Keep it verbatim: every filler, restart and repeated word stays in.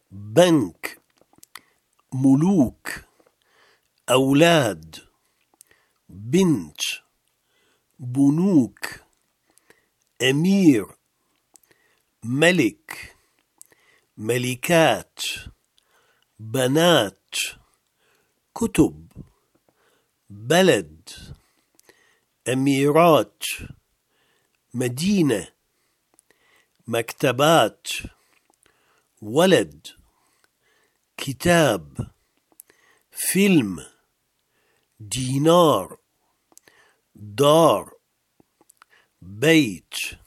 بنك، ملوك، أولاد، بنت، بنوك، أمير، ملك، ملكات، بنات، كتب، بلد، أميرات، مدينة، مكتبات، ولد، كتاب، فيلم، دينار، دار، بيت،